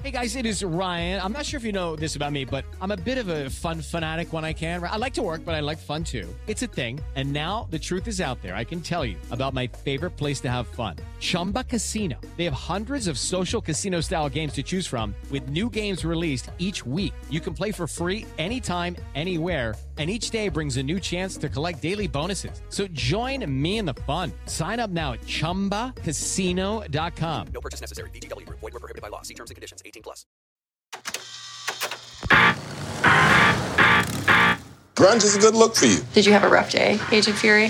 Hey guys, it is Ryan. I'm not sure if you know this about me, but I'm a bit of a fun fanatic when I can. I like to work, but I like fun too. It's a thing. And now the truth is out there. I can tell you about my favorite place to have fun. Chumba Casino. They have hundreds of social casino style games to choose from with new games released each week. You can play for free anytime, anywhere. And each day brings a new chance to collect daily bonuses. So join me in the fun. Sign up now at ChumbaCasino.com. No purchase necessary. VGW Group. Void where prohibited by law. See terms and conditions. 18+. Grunge is a good look for you. Did you have a rough day, Agent Fury?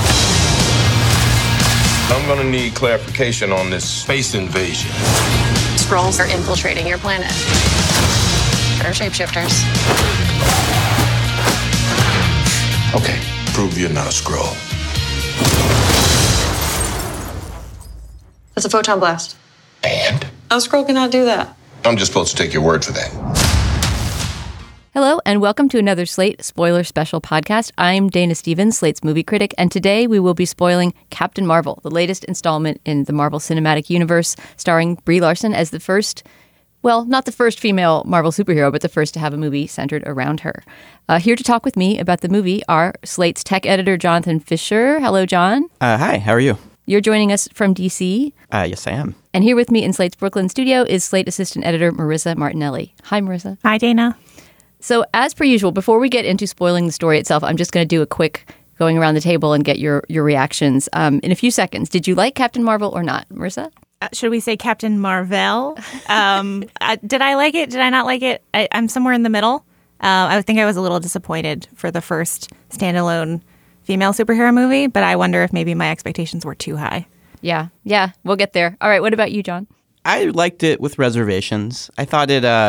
I'm gonna need clarification on this space invasion. Skrulls are infiltrating your planet. They're shapeshifters. Okay, prove you're not a Skrull. That's a photon blast. And? A Skrull cannot do that. I'm just supposed to take your word for that. Hello, and welcome to another Slate Spoiler Special podcast. I'm Dana Stevens, Slate's movie critic, and today we will be spoiling Captain Marvel, the latest installment in the Marvel Cinematic Universe, starring Brie Larson as the first, well, not the first female Marvel superhero, but the first to have a movie centered around her. Here to talk with me about the movie are Slate's tech editor, Jonathan Fisher. Hello, John. Hi, how are you? You're joining us from D.C. Yes, I am. And here with me in Slate's Brooklyn studio is Slate assistant editor Marissa Martinelli. Hi, Marissa. Hi, Dana. So as per usual, before we get into spoiling the story itself, I'm just going to do a quick going around the table and get your reactions in a few seconds. Did you like Captain Marvel or not, Marissa? Should we say Captain Marvel? Did I like it? Did I not like it? I'm somewhere in the middle. I think I was a little disappointed for the first standalone female superhero movie, but I wonder if maybe my expectations were too high. Yeah, we'll get there. All right, what about you, John? I liked it with reservations. I thought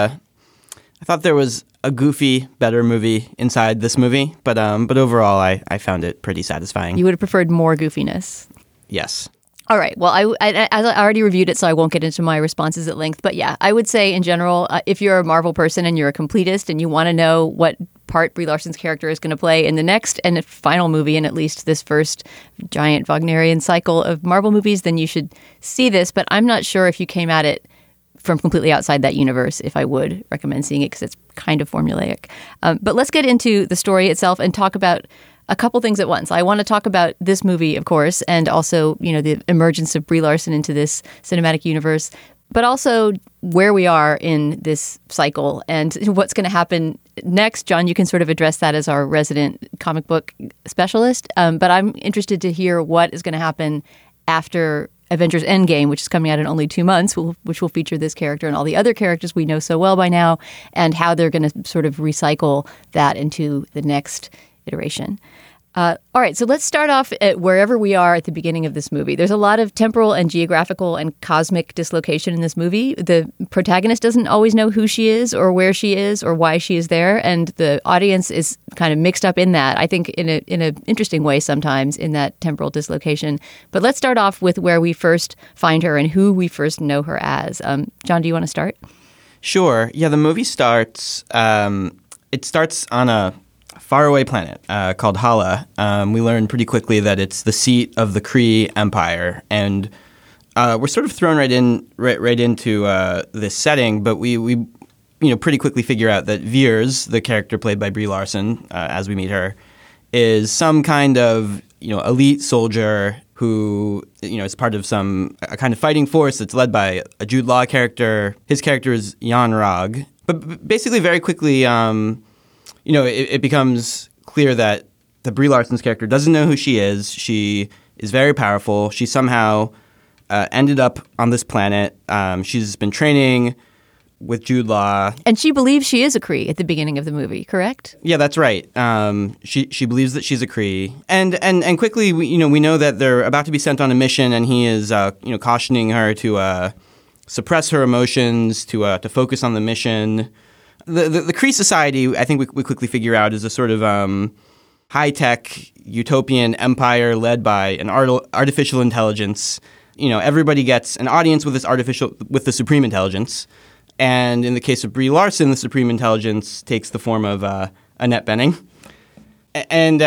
there was a goofy, better movie inside this movie, but overall, I found it pretty satisfying. You would have preferred more goofiness. Yes. All right. Well, I already reviewed it, so I won't get into my responses at length. But yeah, I would say in general, if you're a Marvel person and you're a completist and you want to know what part Brie Larson's character is going to play in the next and final movie, and at least this first giant Wagnerian cycle of Marvel movies, then you should see this. But I'm not sure if you came at it from completely outside that universe, if I would recommend seeing it, because it's kind of formulaic. But let's get into the story itself and talk about a couple things at once. I want to talk about this movie, of course, and also, the emergence of Brie Larson into this cinematic universe, but also where we are in this cycle and what's going to happen next. John, you can sort of address that as our resident comic book specialist, but I'm interested to hear what is going to happen after Avengers Endgame, which is coming out in only 2 months, which will feature this character and all the other characters we know so well by now, and how they're going to sort of recycle that into the next iteration. All right, so let's start off at wherever we are at the beginning of this movie. There's a lot of temporal and geographical and cosmic dislocation in this movie. The protagonist doesn't always know who she is or where she is or why she is there, and the audience is kind of mixed up in that, I think, in an interesting way sometimes, in that temporal dislocation. But let's start off with where we first find her and who we first know her as. John, do you want to start? Sure. Yeah, the movie starts, it starts on a faraway planet called Hala. We learn pretty quickly that it's the seat of the Kree Empire, and we're sort of thrown right into this setting. But we pretty quickly figure out that Veers, the character played by Brie Larson, as we meet her, is some kind of elite soldier who is part of a kind of fighting force that's led by a Jude Law character. His character is Yon-Rogg, but basically very quickly. It becomes clear that the Brie Larson's character doesn't know who she is. She is very powerful. She somehow ended up on this planet. She's been training with Jude Law. And she believes she is a Kree at the beginning of the movie, correct? Yeah, that's right. She believes that she's a Kree. And quickly, we know that they're about to be sent on a mission, and he is cautioning her to suppress her emotions, to focus on the mission. The Kree society, I think we quickly figure out, is a sort of high-tech utopian empire led by an artificial intelligence. Everybody gets an audience with the supreme intelligence. And in the case of Brie Larson, the supreme intelligence takes the form of Annette Bening. And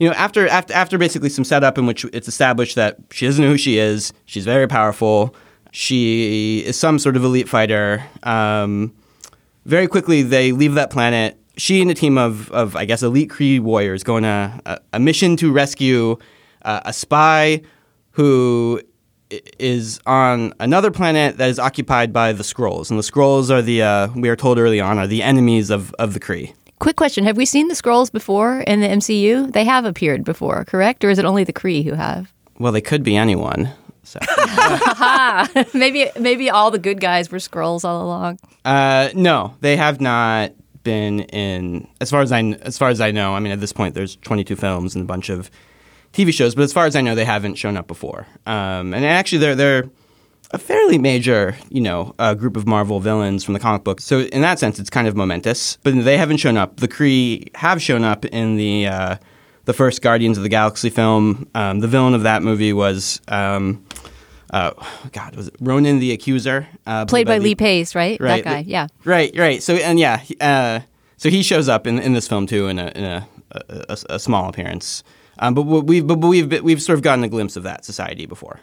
after basically some setup in which it's established that she doesn't know who she is, she's very powerful. She is some sort of elite fighter. Very quickly, they leave that planet. She and a team of I guess, elite Kree warriors go on a mission to rescue a spy who is on another planet that is occupied by the Skrulls. And the Skrulls are we are told early on, are the enemies of the Kree. Quick question. Have we seen the Skrulls before in the MCU? They have appeared before, correct? Or is it only the Kree who have? Well, they could be anyone. So. Maybe all the good guys were Skrulls all along. No, they have not been in, as far as I know. I mean, at this point, there's 22 films and a bunch of TV shows, but as far as I know, they haven't shown up before. And actually, they're a fairly major, group of Marvel villains from the comic book. So in that sense, it's kind of momentous. But they haven't shown up. The Kree have shown up in the first Guardians of the Galaxy film. The villain of that movie was, was it Ronan the Accuser? Played by Lee Pace, right? Right. That guy, yeah. Right. So so he shows up in this film too in a small appearance. But we've sort of gotten a glimpse of that society before.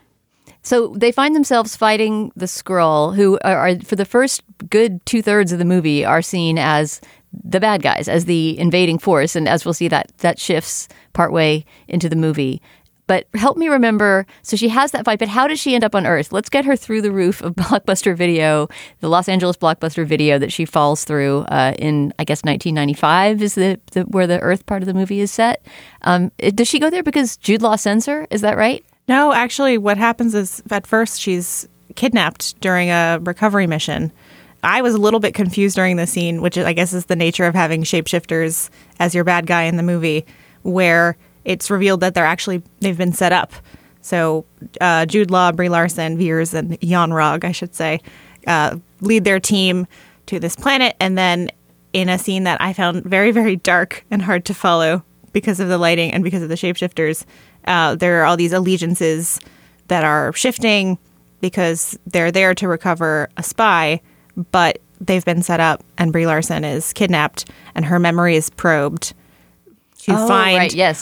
So they find themselves fighting the Skrull, who are for the first good 2/3 of the movie, are seen as the bad guys, as the invading force. And as we'll see, that shifts partway into the movie. But help me remember, so she has that fight, but how does she end up on Earth? Let's get her through the roof of Blockbuster Video, the Los Angeles Blockbuster Video that she falls through in, I guess, 1995 is where the Earth part of the movie is set. Does she go there because Jude Law sends her? Is that right? No, actually, what happens is at first she's kidnapped during a recovery mission. I was a little bit confused during the scene, which I guess is the nature of having shapeshifters as your bad guy in the movie, where it's revealed that they've been set up. So Jude Law, Brie Larson, Veers, and Jan Rog, I should say, lead their team to this planet. And then in a scene that I found very, very dark and hard to follow because of the lighting and because of the shapeshifters, there are all these allegiances that are shifting because they're there to recover a spy, but they've been set up and Brie Larson is kidnapped and her memory is probed to find right. Yes.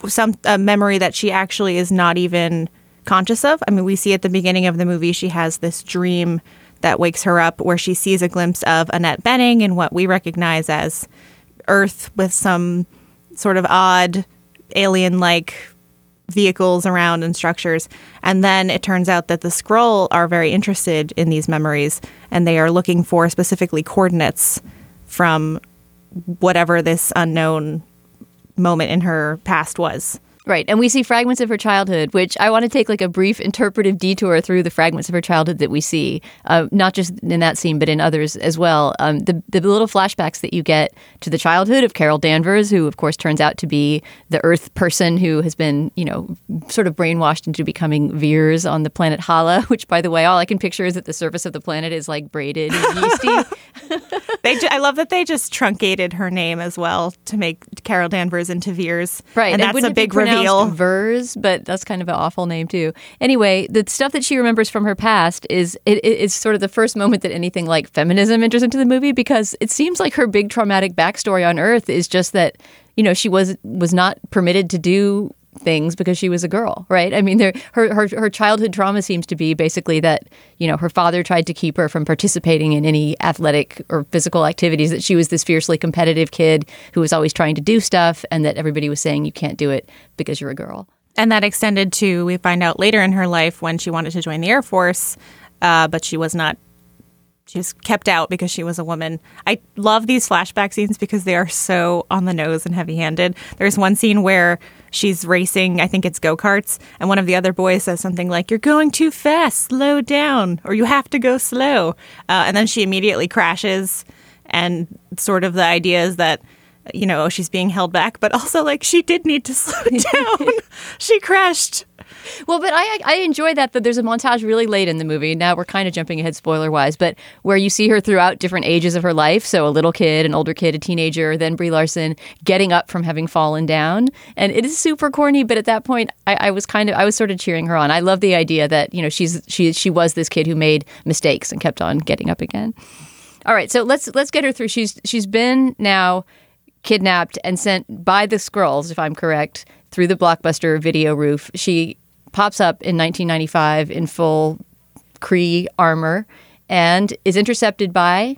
a memory that she actually is not even conscious of. I mean, we see at the beginning of the movie, she has this dream that wakes her up where she sees a glimpse of Annette Bening in what we recognize as Earth with some sort of odd alien-like vehicles around and structures. And then it turns out that the Skrull are very interested in these memories and they are looking for specifically coordinates from whatever this unknown moment in her past was. Right. And we see fragments of her childhood, which I want to take like a brief interpretive detour through the fragments of her childhood that we see, not just in that scene, but in others as well. The little flashbacks that you get to the childhood of Carol Danvers, who, of course, turns out to be the Earth person who has been, sort of brainwashed into becoming Veers on the planet Hala, which, by the way, all I can picture is that the surface of the planet is like braided and yeasty. I love that they just truncated her name as well to make Carol Danvers into Veers. Right. And that's a big reveal. Vers, but that's kind of an awful name too. Anyway, the stuff that she remembers from her past is it's sort of the first moment that anything like feminism enters into the movie, because it seems like her big traumatic backstory on Earth is just that, she was not permitted to do things because she was a girl, right? I mean, her childhood trauma seems to be basically that, her father tried to keep her from participating in any athletic or physical activities, that she was this fiercely competitive kid who was always trying to do stuff, and that everybody was saying you can't do it because you're a girl. And that extended to, we find out later in her life when she wanted to join the Air Force, but she was not. She was kept out because she was a woman. I love these flashback scenes because they are so on the nose and heavy-handed. There's one scene where she's racing, I think it's go-karts, and one of the other boys says something like, "You're going too fast, slow down," or "You have to go slow." And then she immediately crashes, and sort of the idea is that, she's being held back, but also like she did need to slow down. She crashed. Well, but I enjoy that there's a montage really late in the movie. Now we're kind of jumping ahead spoiler-wise, but where you see her throughout different ages of her life. So a little kid, an older kid, a teenager, then Brie Larson getting up from having fallen down. And it is super corny, but at that point, I was sort of cheering her on. I love the idea that, she was this kid who made mistakes and kept on getting up again. All right, so let's get her through. She's been now kidnapped and sent by the Skrulls, if I'm correct, through the Blockbuster Video roof. She pops up in 1995 in full Kree armor and is intercepted by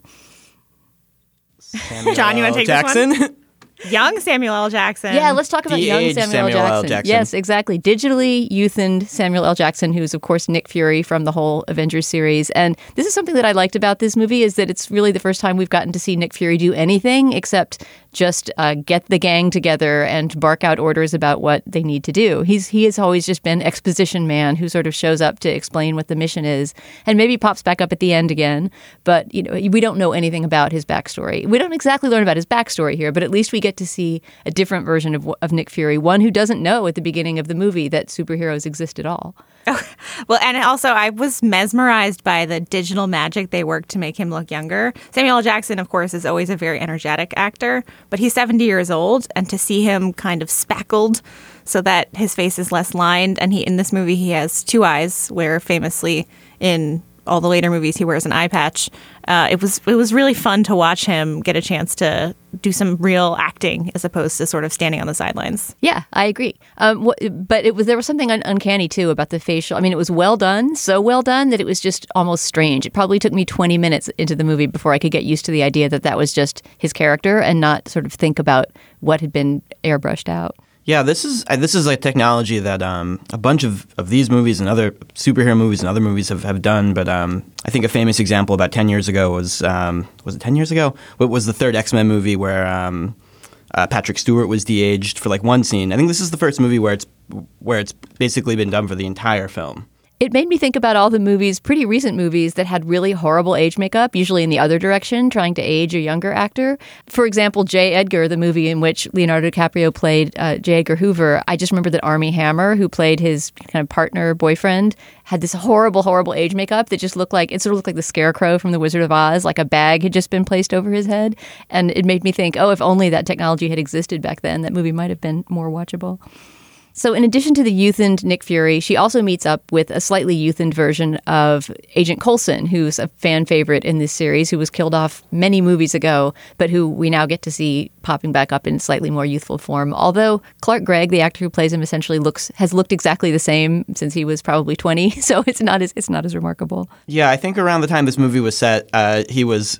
John, you want to take Jackson? this one? Young Samuel L. Jackson. Yeah, let's talk about young De-aged Samuel L. Jackson. Yes, exactly. Digitally youthened Samuel L. Jackson, who's, of course, Nick Fury from the whole Avengers series. And this is something that I liked about this movie, is that it's really the first time we've gotten to see Nick Fury do anything except just get the gang together and bark out orders about what they need to do. He has always just been exposition man who sort of shows up to explain what the mission is and maybe pops back up at the end again. But, we don't know anything about his backstory. We don't exactly learn about his backstory here, but at least we get to see a different version of Nick Fury, one who doesn't know at the beginning of the movie that superheroes exist at all. Well, and also I was mesmerized by the digital magic they worked to make him look younger. Samuel L. Jackson, of course, is always a very energetic actor, but he's 70 years old, and to see him kind of spackled so that his face is less lined, and in this movie he has two eyes, where famously in all the later movies he wears an eye patch. It was really fun to watch him get a chance to do some real acting as opposed to sort of standing on the sidelines. Yeah, I agree. But there was something uncanny too about the facial. I mean, it was well done, so well done that it was just almost strange. It probably took me 20 minutes into the movie before I could get used to the idea that was just his character and not sort of think about what had been airbrushed out. Yeah, this is like technology that a bunch of these movies and other superhero movies and other movies have done. But I think a famous example about 10 years ago was it 10 years ago? What was the third X-Men movie where Patrick Stewart was de-aged for like one scene? I think this is the first movie where it's basically been done for the entire film. It made me think about all the movies, pretty recent movies, that had really horrible age makeup, usually in the other direction, trying to age a younger actor. For example, J. Edgar, the movie in which Leonardo DiCaprio played J. Edgar Hoover. I just remember that Armie Hammer, who played his kind of partner, boyfriend, had this horrible, horrible age makeup that just looked like the Scarecrow from The Wizard of Oz, like a bag had just been placed over his head. And it made me think, if only that technology had existed back then, that movie might have been more watchable. So in addition to the youthened Nick Fury, she also meets up with a slightly youthened version of Agent Coulson, who's a fan favorite in this series, who was killed off many movies ago, but who we now get to see popping back up in slightly more youthful form. Although Clark Gregg, the actor who plays him, essentially has looked exactly the same since he was probably 20, so it's not as remarkable. Yeah, I think around the time this movie was set, he was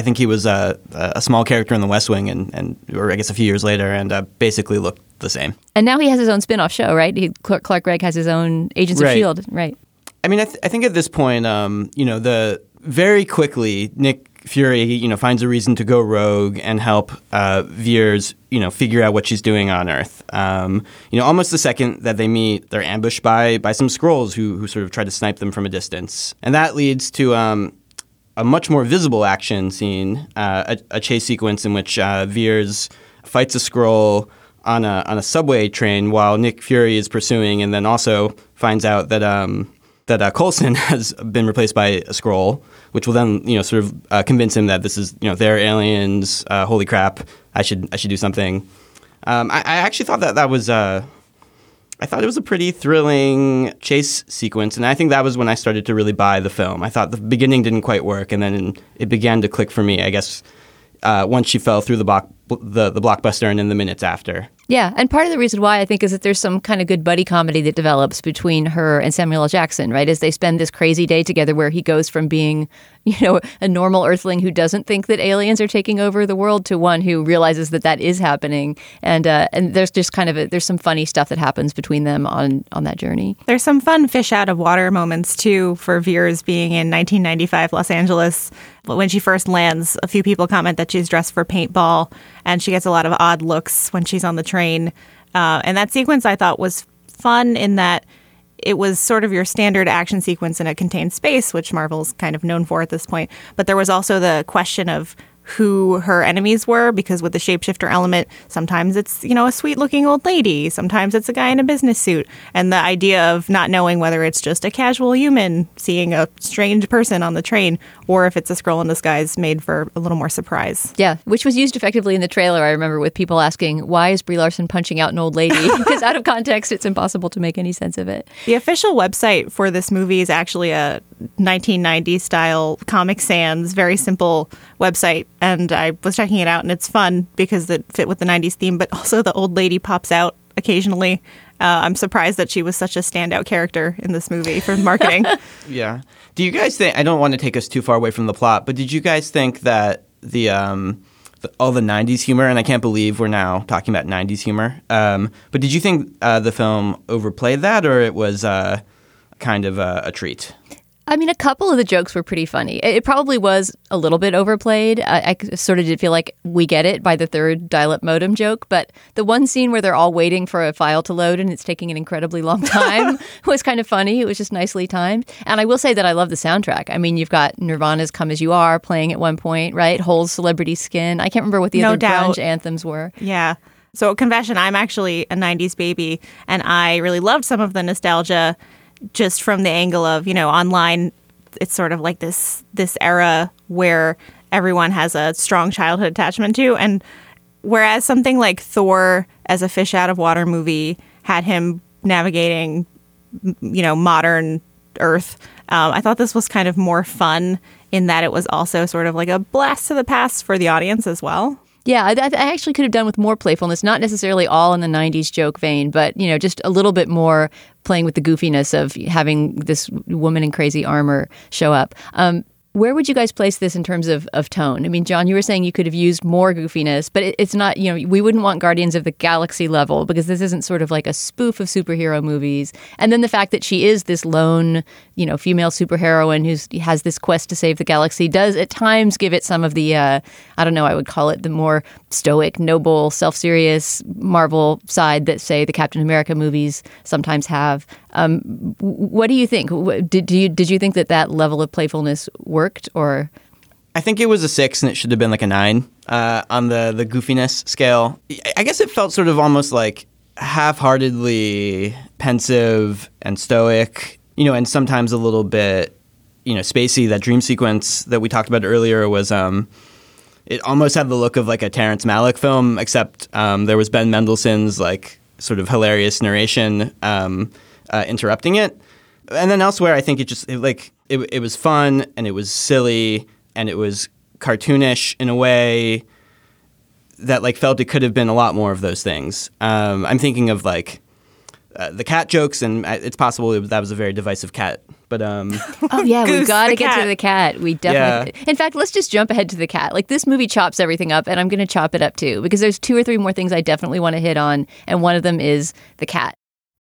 a small character in The West Wing, or I guess a few years later, and basically looked the same. And now he has his own spin-off show, right? Clark Gregg has his own Agents of S.H.I.E.L.D., right? I mean, I think at this point, very quickly, Nick Fury, finds a reason to go rogue and help Veers, figure out what she's doing on Earth. Almost the second that they meet, they're ambushed by some Skrulls who sort of try to snipe them from a distance. And that leads to a much more visible action scene, a chase sequence in which Veers fights a Skrull on a subway train while Nick Fury is pursuing, and then also finds out that Coulson has been replaced by a Skrull, which will then sort of convince him that this is they're aliens. Holy crap! I should do something. I actually thought that was I thought it was a pretty thrilling chase sequence, and I think that was when I started to really buy the film. I thought the beginning didn't quite work, and then it began to click for me, I guess, once she fell through the blockbuster and in the minutes after. Yeah, and part of the reason why I think is that there's some kind of good buddy comedy that develops between her and Samuel L. Jackson, right? As they spend this crazy day together where he goes from being, a normal Earthling who doesn't think that aliens are taking over the world to one who realizes that is happening. And there's just there's some funny stuff that happens between them on that journey. There's some fun fish out of water moments too for Veers being in 1995 Los Angeles. When she first lands, a few people comment that she's dressed for paintball, and she gets a lot of odd looks when she's on the train. And that sequence I thought was fun in that it was sort of your standard action sequence in a contained space, which Marvel's kind of known for at this point. But there was also the question of who her enemies were, because with the shapeshifter element, sometimes it's, a sweet-looking old lady, sometimes it's a guy in a business suit. And the idea of not knowing whether it's just a casual human seeing a strange person on the train or if it's a Skrull in disguise made for a little more surprise. Yeah, which was used effectively in the trailer, I remember, with people asking, why is Brie Larson punching out an old lady? Because out of context, it's impossible to make any sense of it. The official website for this movie is actually a 1990s style Comic Sans, very simple website. And I was checking it out, and it's fun because it fit with the 90s theme, but also the old lady pops out occasionally. I'm surprised that she was such a standout character in this movie for marketing. Yeah. Do you guys think, I don't want to take us too far away from the plot, but did you guys think that all the 90s humor, and I can't believe we're now talking about 90s humor, but did you think the film overplayed that, or it was kind of a treat? I mean, a couple of the jokes were pretty funny. It probably was a little bit overplayed. I sort of did feel like we get it by the third dial-up modem joke, but the one scene where they're all waiting for a file to load and it's taking an incredibly long time was kind of funny. It was just nicely timed. And I will say that I love the soundtrack. I mean, you've got Nirvana's Come As You Are playing at one point, right? Hole's Celebrity Skin. I can't remember what the other grunge anthems were. Yeah. So confession, I'm actually a 90s baby, and I really loved some of the nostalgia just from the angle of, online, it's sort of like this era where everyone has a strong childhood attachment to. And whereas something like Thor as a fish out of water movie had him navigating, modern Earth, I thought this was kind of more fun in that it was also sort of like a blast to the past for the audience as well. Yeah, I actually could have done with more playfulness, not necessarily all in the 90s joke vein, but, just a little bit more playing with the goofiness of having this woman in crazy armor show up. Where would you guys place this in terms of tone? I mean, John, you were saying you could have used more goofiness, but it's not, we wouldn't want Guardians of the Galaxy level because this isn't sort of like a spoof of superhero movies. And then the fact that she is this lone, female superheroine who has this quest to save the galaxy does at times give it some of the, I would call it the more stoic, noble, self-serious Marvel side that, say, the Captain America movies sometimes have. What do you think? Did you think that level of playfulness worked, or? I think it was a 6 and it should have been like a 9 on the goofiness scale. I guess it felt sort of almost like half-heartedly pensive and stoic, and sometimes a little bit, spacey. That dream sequence that we talked about earlier was it almost had the look of like a Terrence Malick film, except there was Ben Mendelsohn's like sort of hilarious narration interrupting it. And then elsewhere, I think it was fun and it was silly and it was cartoonish in a way that like felt it could have been a lot more of those things. I'm thinking of like the cat jokes, and it's possible that was a very divisive cat. But oh yeah, we've got to get to the cat. We definitely. Yeah. In fact, let's just jump ahead to the cat. Like, this movie chops everything up, and I'm going to chop it up too because there's 2 or 3 more things I definitely want to hit on, and one of them is the cat.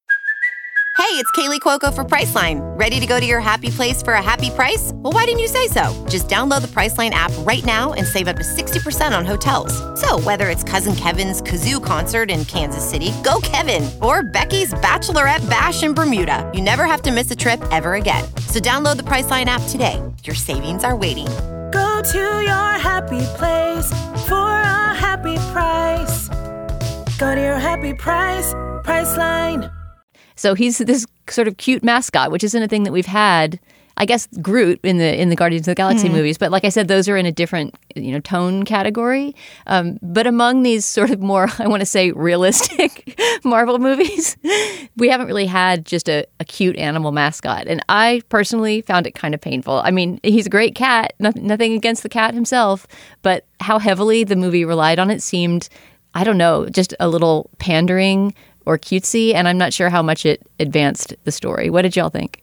Hey, it's Kaylee Cuoco for Priceline. Ready to go to your happy place for a happy price? Well, why didn't you say so? Just download the Priceline app right now and save up to 60% on hotels. So whether it's Cousin Kevin's Kazoo Concert in Kansas City, go Kevin, or Becky's Bachelorette Bash in Bermuda, you never have to miss a trip ever again. So download the Priceline app today. Your savings are waiting. Go to your happy place for a happy price. Go to your happy price, Priceline. So he's this sort of cute mascot, which isn't a thing that we've had. I guess Groot in the Guardians of the Galaxy movies, but like I said, those are in a different tone category. But among these sort of more, I want to say, realistic Marvel movies, we haven't really had just a cute animal mascot, and I personally found it kind of painful. I mean, he's a great cat, nothing against the cat himself, but how heavily the movie relied on it seemed, I don't know, just a little pandering or cutesy, and I'm not sure how much it advanced the story. What did y'all think?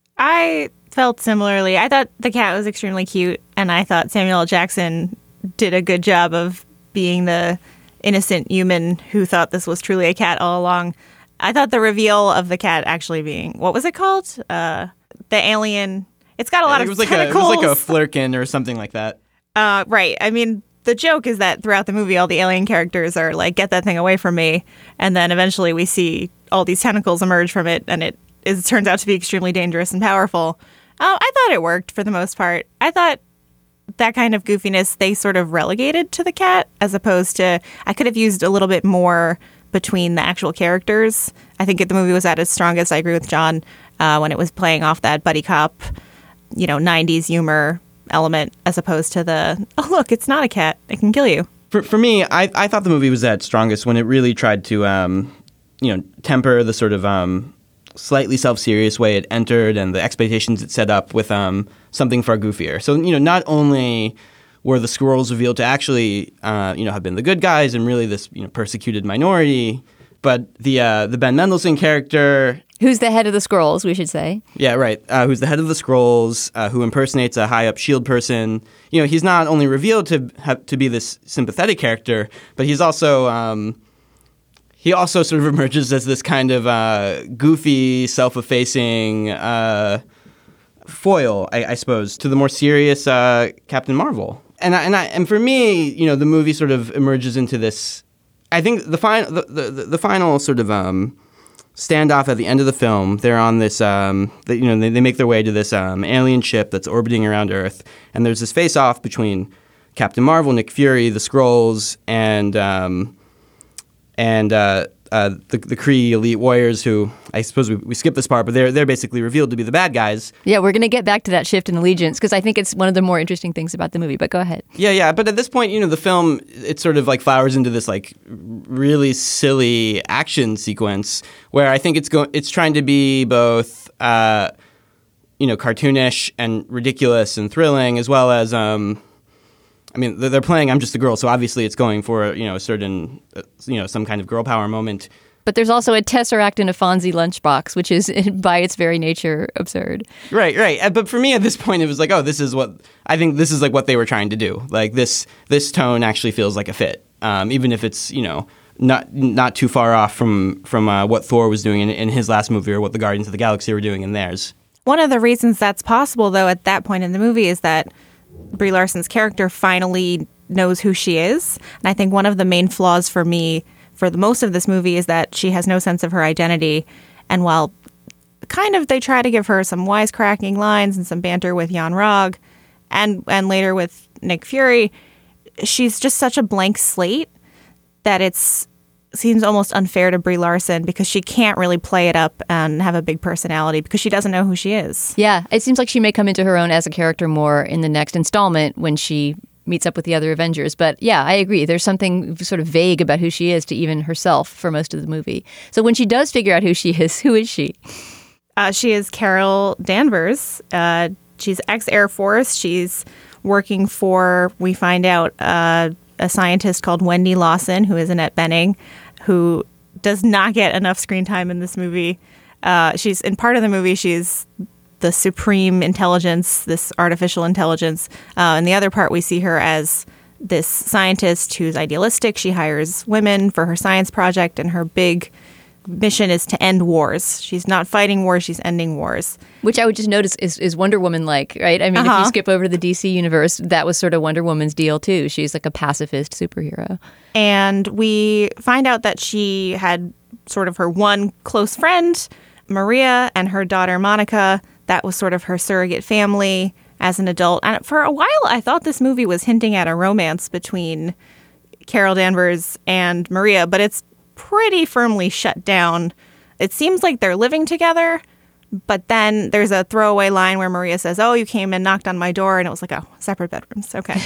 I felt similarly. I thought the cat was extremely cute, and I thought Samuel L. Jackson did a good job of being the innocent human who thought this was truly a cat all along. I thought the reveal of the cat actually being, what was it called? The alien. It's got a lot of tentacles. It was like a flirkin or something like that. Right. I mean, the joke is that throughout the movie, all the alien characters are like, get that thing away from me. And then eventually we see all these tentacles emerge from it, and it turns out to be extremely dangerous and powerful. I thought it worked for the most part. I thought that kind of goofiness they sort of relegated to the cat, as opposed to, I could have used a little bit more between the actual characters. I think the movie was at its strongest, I agree with John, when it was playing off that buddy cop, 90s humor element, as opposed to the, oh, look, it's not a cat, it can kill you. For me, I thought the movie was at strongest when it really tried to, temper the sort of slightly self-serious way it entered and the expectations it set up with something far goofier. So, not only were the Skrulls revealed to actually, have been the good guys and really this, persecuted minority, But the Ben Mendelsohn character, who's the head of the Skrulls, we should say. Yeah, right. Who's the head of the Skrulls, who impersonates a high-up S.H.I.E.L.D. person. You know, he's not only revealed to be this sympathetic character, but he's also he also sort of emerges as this kind of goofy, self-effacing foil, I suppose, to the more serious Captain Marvel. And for me, you know, the movie sort of emerges into this. I think the final sort of standoff at the end of the film, they're on this, they make their way to this alien ship that's orbiting around Earth, and there's this face-off between Captain Marvel, Nick Fury, the Skrulls, and the Kree elite warriors, who I suppose we skipped this part, but they're basically revealed to be the bad guys. Yeah, we're going to get back to that shift in allegiance because I think it's one of the more interesting things about the movie. But go ahead. Yeah. But at this point, you know, the film, it sort of like flowers into this like really silly action sequence where I think it's trying to be both cartoonish and ridiculous and thrilling, as well as I mean, they're playing I'm Just a Girl, so obviously it's going for, a certain, some kind of girl power moment. But there's also a Tesseract in a Fonzie lunchbox, which is, by its very nature, absurd. Right. But for me, at this point, it was like, this is what they were trying to do. Like, this tone actually feels like a fit, even if it's, not too far off from what Thor was doing in his last movie or what the Guardians of the Galaxy were doing in theirs. One of the reasons that's possible, though, at that point in the movie is that Brie Larson's character finally knows who she is. And I think one of the main flaws for me for the most of this movie is that she has no sense of her identity. And while kind of they try to give her some wisecracking lines and some banter with Jan Rog and later with Nick Fury, she's just such a blank slate that seems almost unfair to Brie Larson because she can't really play it up and have a big personality because she doesn't know who she is. Yeah, it seems like she may come into her own as a character more in the next installment when she meets up with the other Avengers. But yeah, I agree. There's something sort of vague about who she is to even herself for most of the movie. So when she does figure out who she is, who is she? She is Carol Danvers. She's ex-Air Force. She's working for, we find out, a scientist called Wendy Lawson, who is Annette Bening, who does not get enough screen time in this movie. She's in part of the movie, she's the supreme intelligence, this artificial intelligence. In the other part, we see her as this scientist who's idealistic. She hires women for her science project, and her big mission is to end wars. She's not fighting wars, she's ending wars. Which I would just notice is Wonder Woman-like, right? I mean, if you skip over to the DC universe, that was sort of Wonder Woman's deal, too. She's like a pacifist superhero. And we find out that she had sort of her one close friend, Maria, and her daughter, Monica. That was sort of her surrogate family as an adult. And for a while, I thought this movie was hinting at a romance between Carol Danvers and Maria, but it's pretty firmly shut down. It seems like they're living together, but then there's a throwaway line where Maria says, you came and knocked on my door, and it was like, separate bedrooms. Okay.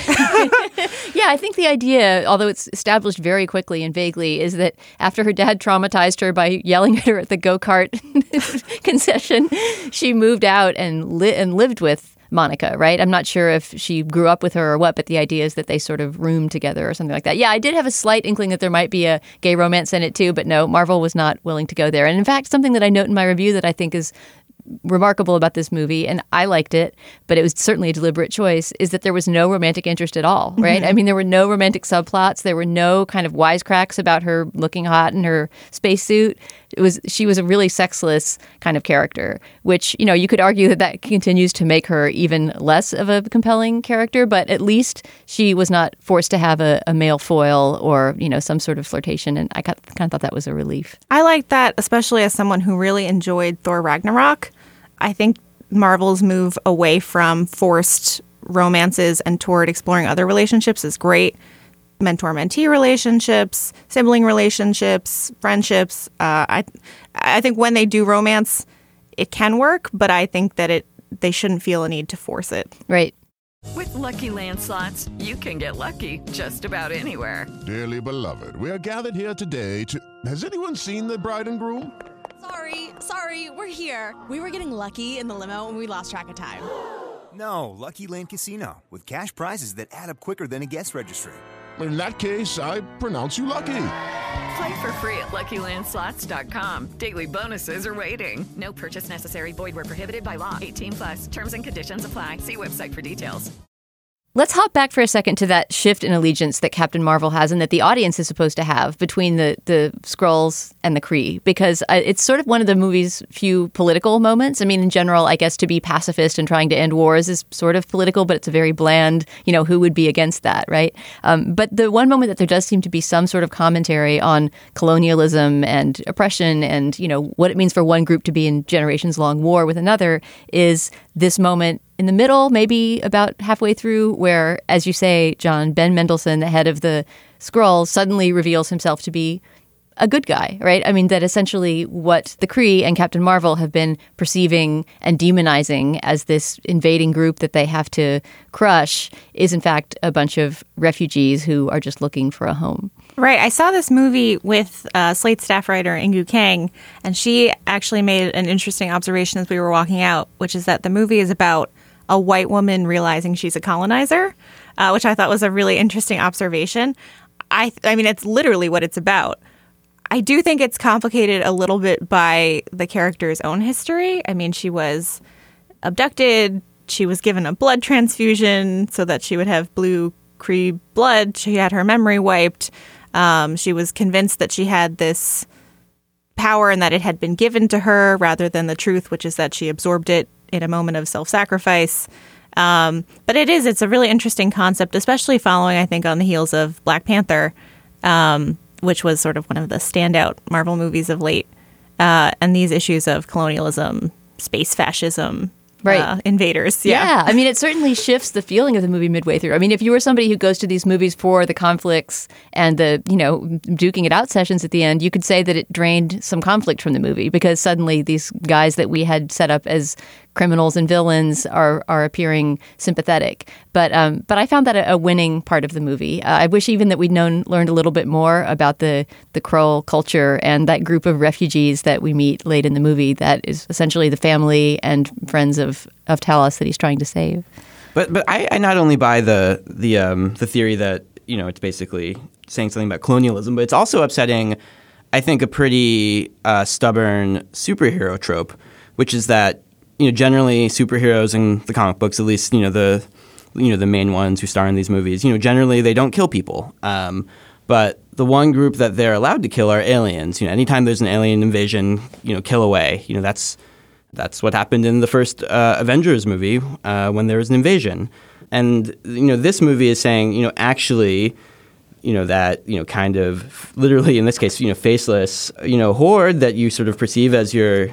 Yeah, I think the idea, although it's established very quickly and vaguely, is that after her dad traumatized her by yelling at her at the go-kart concession, she moved out and lived with Monica, right? I'm not sure if she grew up with her or what, but the idea is that they sort of roomed together or something like that. Yeah, I did have a slight inkling that there might be a gay romance in it too, but no, Marvel was not willing to go there. And in fact, something that I note in my review that I think is remarkable about this movie, and I liked it, but it was certainly a deliberate choice, is that there was no romantic interest at all, right? I mean, there were no romantic subplots. There were no kind of wisecracks about her looking hot in her spacesuit. She was a really sexless kind of character, which, you could argue that continues to make her even less of a compelling character, but at least she was not forced to have a male foil or, some sort of flirtation, and I kind of thought that was a relief. I like that, especially as someone who really enjoyed Thor Ragnarok. I think Marvel's move away from forced romances and toward exploring other relationships is great. Mentor-mentee relationships, sibling relationships, friendships. I think when they do romance, it can work, but I think that they shouldn't feel a need to force it. Right. With Lucky Land Slots, you can get lucky just about anywhere. Dearly beloved, we are gathered here today to... Has anyone seen the bride and groom? Sorry, we're here. We were getting lucky in the limo and we lost track of time. No, Lucky Land Casino, with cash prizes that add up quicker than a guest registry. In that case, I pronounce you lucky. Play for free at LuckyLandSlots.com. Daily bonuses are waiting. No purchase necessary. Void where prohibited by law. 18+. Terms and conditions apply. See website for details. Let's hop back for a second to that shift in allegiance that Captain Marvel has and that the audience is supposed to have between the Skrulls and the Kree, because it's sort of one of the movie's few political moments. I mean, in general, I guess to be pacifist and trying to end wars is sort of political, but it's a very bland, who would be against that, right? But the one moment that there does seem to be some sort of commentary on colonialism and oppression and, what it means for one group to be in generations-long war with another is this moment in the middle, maybe about halfway through, where, as you say, John, Ben Mendelsohn, the head of the Skrulls, suddenly reveals himself to be a good guy, right? I mean, that essentially what the Kree and Captain Marvel have been perceiving and demonizing as this invading group that they have to crush is, in fact, a bunch of refugees who are just looking for a home. Right. I saw this movie with Slate staff writer Ingu Kang, and she actually made an interesting observation as we were walking out, which is that the movie is about a white woman realizing she's a colonizer, which I thought was a really interesting observation. I mean, it's literally what it's about. I do think it's complicated a little bit by the character's own history. I mean, she was abducted. She was given a blood transfusion so that she would have blue Kree blood. She had her memory wiped. She was convinced that she had this power and that it had been given to her rather than the truth, which is that she absorbed it in a moment of self-sacrifice. But it's a really interesting concept, especially following, I think, on the heels of Black Panther, which was sort of one of the standout Marvel movies of late. And these issues of colonialism, space fascism, right. Invaders. Yeah. I mean, it certainly shifts the feeling of the movie midway through. I mean, if you were somebody who goes to these movies for the conflicts and the, duking it out sessions at the end, you could say that it drained some conflict from the movie because suddenly these guys that we had set up as criminals and villains are appearing sympathetic. But I found that a winning part of the movie. I wish even that we'd learned a little bit more about the Skrull culture and that group of refugees that we meet late in the movie that is essentially the family and friends of Talos that he's trying to save. But I not only buy the theory that, it's basically saying something about colonialism, but it's also upsetting, I think, a pretty stubborn superhero trope, which is that generally superheroes in the comic books, at least, the main ones who star in these movies, generally they don't kill people. But the one group that they're allowed to kill are aliens. Anytime there's an alien invasion, kill away. That's what happened in the first Avengers movie when there was an invasion. And, this movie is saying, actually, that, kind of literally in this case, faceless, horde that you sort of perceive as your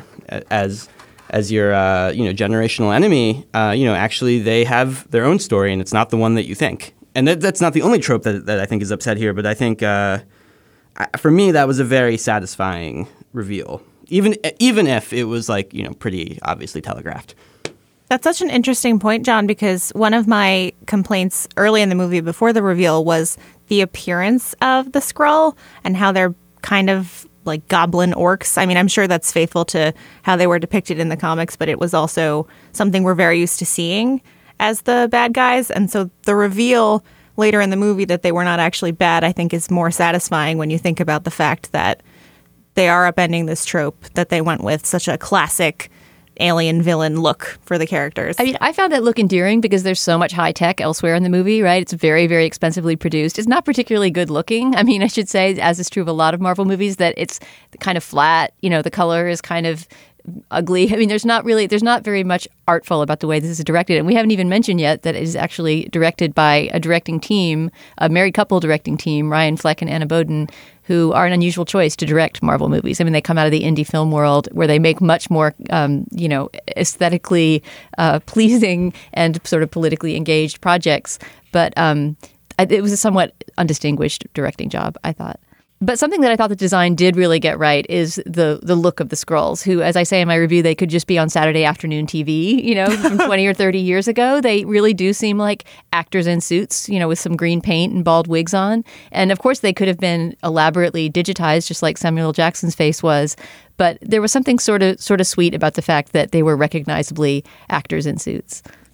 generational enemy, actually they have their own story and it's not the one that you think. And that's not the only trope that I think is upset here, but I think for me that was a very satisfying reveal, even if it was pretty obviously telegraphed. That's such an interesting point, John, because one of my complaints early in the movie before the reveal was the appearance of the Skrull and how they're kind of like goblin orcs. I mean, I'm sure that's faithful to how they were depicted in the comics, but it was also something we're very used to seeing as the bad guys. And so the reveal later in the movie that they were not actually bad, I think is more satisfying when you think about the fact that they are upending this trope that they went with such a classic alien villain look for the characters. I mean, I found that look endearing because there's so much high tech elsewhere in the movie, right? It's very, very expensively produced. It's not particularly good looking. I mean, I should say, as is true of a lot of Marvel movies, that it's kind of flat. The color is kind of ugly. I mean, there's not very much artful about the way this is directed. And we haven't even mentioned yet that it is actually directed by a directing team, a married couple directing team, Ryan Fleck and Anna Boden, who are an unusual choice to direct Marvel movies. I mean, they come out of the indie film world where they make much more, aesthetically pleasing and sort of politically engaged projects. But it was a somewhat undistinguished directing job, I thought. But something that I thought the design did really get right is the look of the Skrulls, who, as I say in my review, they could just be on Saturday afternoon TV, from 20 or 30 years ago. They really do seem like actors in suits, with some green paint and bald wigs on. And of course, they could have been elaborately digitized, just like Samuel L. Jackson's face was. But there was something sort of sweet about the fact that they were recognizably actors in suits.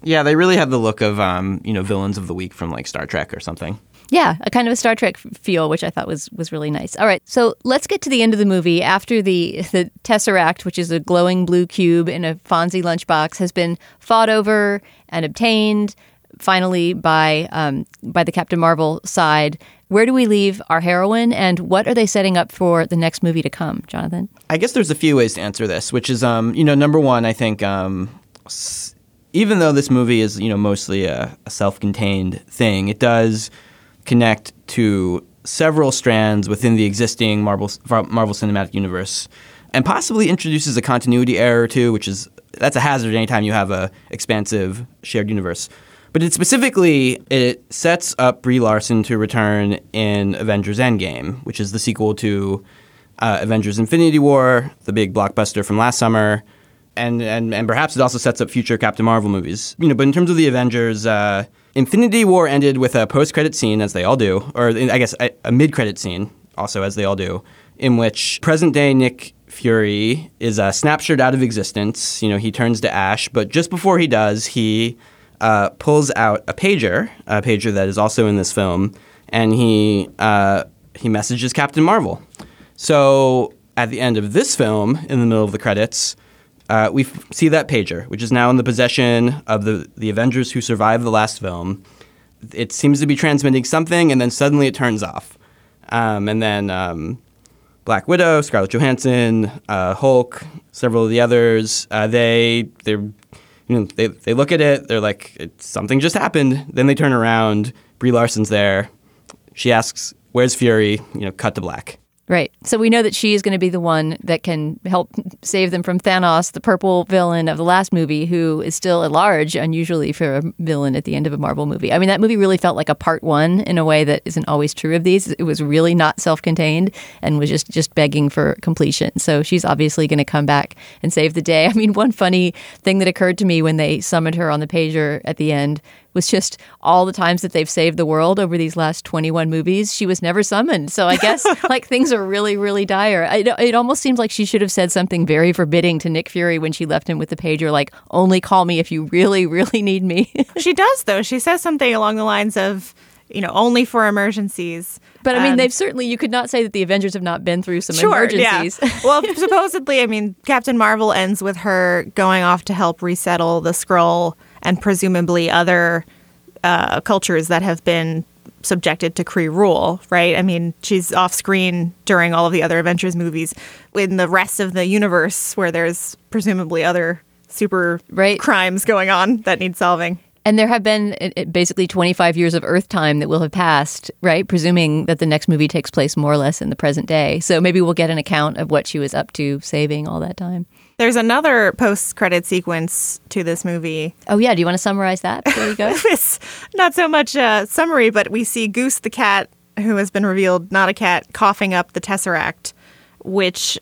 Yeah, they really have the look of, villains of the week from like Star Trek or something. Yeah, a kind of a Star Trek feel, which I thought was really nice. All right, so let's get to the end of the movie. After the Tesseract, which is a glowing blue cube in a Fonzie lunchbox, has been fought over and obtained finally by the Captain Marvel side. Where do we leave our heroine, and what are they setting up for the next movie to come, Jonathan? I guess there's a few ways to answer this, which is, number one, I think even though this movie is, mostly a self-contained thing, it does connect to several strands within the existing Marvel Cinematic Universe, and possibly introduces a continuity error too, that's a hazard anytime you have a expansive shared universe. But it sets up Brie Larson to return in Avengers Endgame, which is the sequel to Avengers Infinity War, the big blockbuster from last summer, and perhaps it also sets up future Captain Marvel movies. But in terms of the Avengers, Infinity War ended with a post-credit scene, as they all do, or I guess a mid-credit scene, also as they all do, in which present-day Nick Fury is snapshot out of existence. He turns to ash, but just before he does, he pulls out a pager that is also in this film, and he messages Captain Marvel. So at the end of this film, in the middle of the credits, we see that pager, which is now in the possession of the Avengers who survived the last film. It seems to be transmitting something, and then suddenly it turns off. And then Black Widow, Scarlett Johansson, Hulk, several of the others, they look at it. They're like, something just happened. Then they turn around. Brie Larson's there. She asks, "Where's Fury?" Cut to black. Right. So we know that she is going to be the one that can help save them from Thanos, the purple villain of the last movie, who is still at large, unusually for a villain at the end of a Marvel movie. I mean, that movie really felt like a part one in a way that isn't always true of these. It was really not self-contained and was just begging for completion. So she's obviously going to come back and save the day. I mean, one funny thing that occurred to me when they summoned her on the pager at the end was just all the times that they've saved the world over these last 21 movies. She was never summoned. So I guess things are really, really dire. It almost seems like she should have said something very forbidding to Nick Fury when she left him with the pager, like, only call me if you really, really need me. She does, though. She says something along the lines of, only for emergencies. But I mean, you could not say that the Avengers have not been through some emergencies. Yeah. Well, supposedly, Captain Marvel ends with her going off to help resettle the Skrull and presumably other cultures that have been subjected to Kree rule, right? I mean, she's off screen during all of the other Avengers movies. In the rest of the universe, where there's presumably other super crimes going on that need solving. And there have been basically 25 years of Earth time that will have passed, right? Presuming that the next movie takes place more or less in the present day. So maybe we'll get an account of what she was up to saving all that time. There's another post-credit sequence to this movie. Oh, yeah. Do you want to summarize that before we go? It's not so much a summary, but we see Goose the cat, who has been revealed not a cat, coughing up the Tesseract, which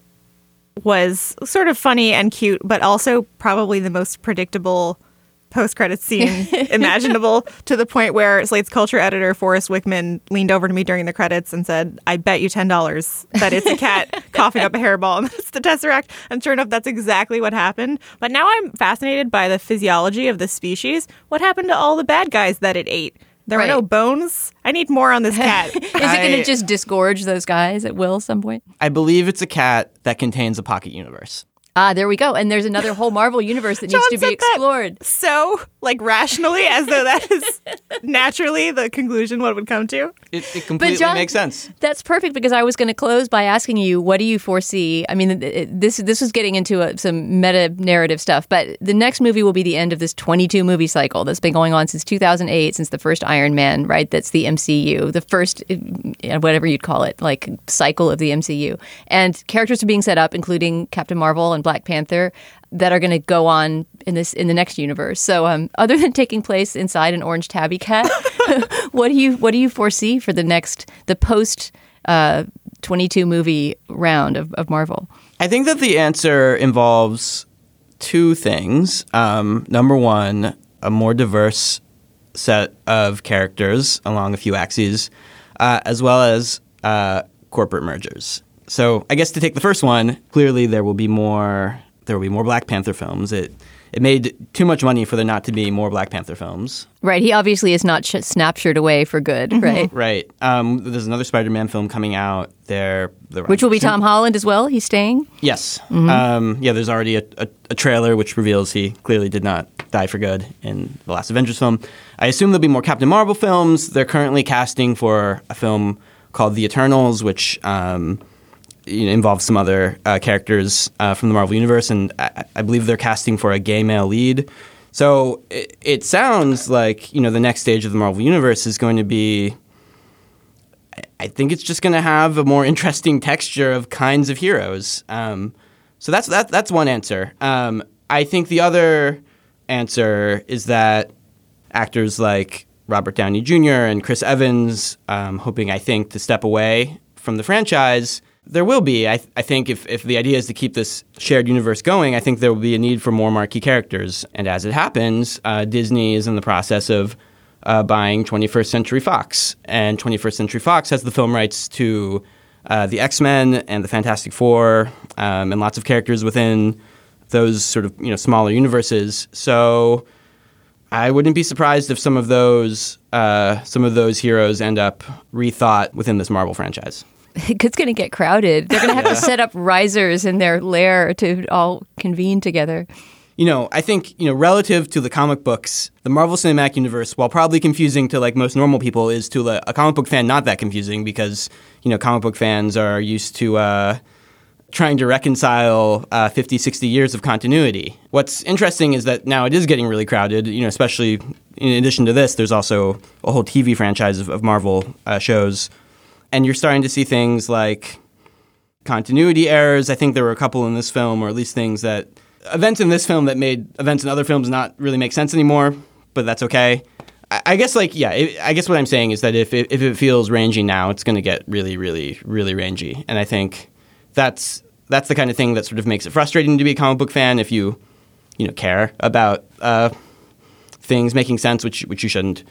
was sort of funny and cute, but also probably the most predictable post-credit scene imaginable, to the point where Slate's culture editor Forrest Wickman leaned over to me during the credits and said, "I bet you $10 that it's a cat coughing up a hairball and that's the Tesseract." And sure enough, that's exactly what happened. But now I'm fascinated by the physiology of the species. What happened to all the bad guys that it ate? There were no bones. I need more on this cat. Is it going to just disgorge those guys at will some point? I believe it's a cat that contains a pocket universe. Ah, there we go. And there's another whole Marvel universe that needs to be explored. So, rationally, as though that is naturally the conclusion one would come to. It completely makes sense. That's perfect, because I was going to close by asking you, what do you foresee? I mean, this was getting into some meta-narrative stuff, but the next movie will be the end of this 22-movie cycle that's been going on since 2008, since the first Iron Man, right? That's the MCU, the first, whatever you'd call it, cycle of the MCU. And characters are being set up, including Captain Marvel and Black Panther, that are going to go on in the next universe. So, other than taking place inside an orange tabby cat, what do you foresee for the post 22 movie round of Marvel? I think that the answer involves two things. Number one, a more diverse set of characters along a few axes, as well as corporate mergers. So I guess to take the first one, clearly there will be more Black Panther films. It it made too much money for there not to be more Black Panther films. Right. He obviously is not snapshored away for good, right? Right. There's another Spider-Man film coming out there. Which will be Tom Holland as well? He's staying? Yes. There's already a trailer which reveals he clearly did not die for good in the last Avengers film. I assume there'll be more Captain Marvel films. They're currently casting for a film called The Eternals, which involves some other characters from the Marvel Universe, and I believe they're casting for a gay male lead. So it sounds like, the next stage of the Marvel Universe is going to be, I think it's just going to have a more interesting texture of kinds of heroes. So that's one answer. I think the other answer is that actors like Robert Downey Jr. and Chris Evans, hoping, I think, to step away from the franchise. There will be. I think if the idea is to keep this shared universe going, I think there will be a need for more marquee characters. And as it happens, Disney is in the process of buying 21st Century Fox. And 21st Century Fox has the film rights to the X-Men and the Fantastic Four and lots of characters within those sort of smaller universes. So I wouldn't be surprised if some of those heroes end up rethought within this Marvel franchise. It's going to get crowded. They're going to have to set up risers in their lair to all convene together. I think, relative to the comic books, the Marvel Cinematic Universe, while probably confusing to like most normal people, is to a comic book fan not that confusing because, comic book fans are used to trying to reconcile 50, 60 years of continuity. What's interesting is that now it is getting really crowded, especially in addition to this, there's also a whole TV franchise of Marvel shows. And you're starting to see things like continuity errors. I think there were a couple in this film, or at least events in this film that made events in other films not really make sense anymore, but that's okay. I guess I guess what I'm saying is that if it feels rangy now, it's going to get really, really, really rangy. And I think that's the kind of thing that sort of makes it frustrating to be a comic book fan if you care about things making sense, which you shouldn't.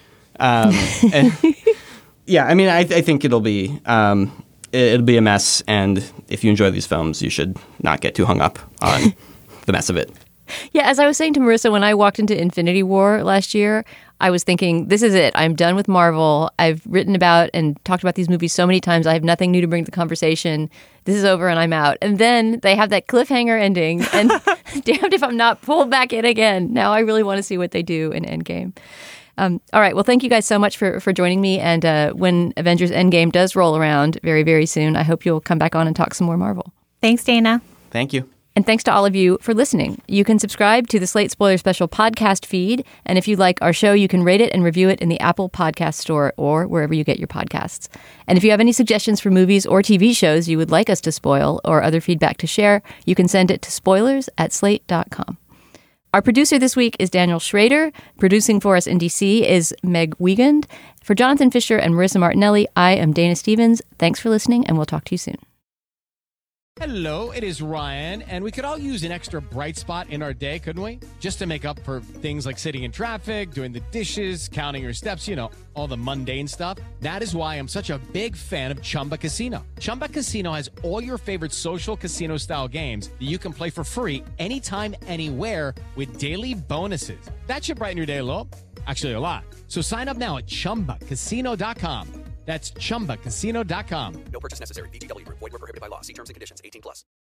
Yeah, I mean, I think it'll be a mess, and if you enjoy these films, you should not get too hung up on the mess of it. Yeah, as I was saying to Marissa, when I walked into Infinity War last year, I was thinking, this is it. I'm done with Marvel. I've written about and talked about these movies so many times. I have nothing new to bring to the conversation. This is over and I'm out. And then they have that cliffhanger ending, and damned if I'm not pulled back in again. Now I really want to see what they do in Endgame. All right. Well, thank you guys so much for joining me. And when Avengers Endgame does roll around very, very soon, I hope you'll come back on and talk some more Marvel. Thanks, Dana. Thank you. And thanks to all of you for listening. You can subscribe to the Slate Spoiler Special podcast feed. And if you like our show, you can rate it and review it in the Apple Podcast Store or wherever you get your podcasts. And if you have any suggestions for movies or TV shows you would like us to spoil or other feedback to share, you can send it to spoilers@slate.com. Our producer this week is Daniel Schrader. Producing for us in D.C. is Meg Wiegand. For Jonathan Fisher and Marissa Martinelli, I am Dana Stevens. Thanks for listening, and we'll talk to you soon. Hello, it is Ryan, and we could all use an extra bright spot in our day, couldn't we? Just to make up for things like sitting in traffic, doing the dishes, counting your steps, all the mundane stuff. That is why I'm such a big fan of Chumba Casino. Chumba Casino has all your favorite social casino-style games that you can play for free anytime, anywhere with daily bonuses. That should brighten your day a little. Actually, a lot. So sign up now at ChumbaCasino.com. That's ChumbaCasino.com. No purchase necessary. VGW Group. Void where prohibited by law. See terms and conditions. 18+.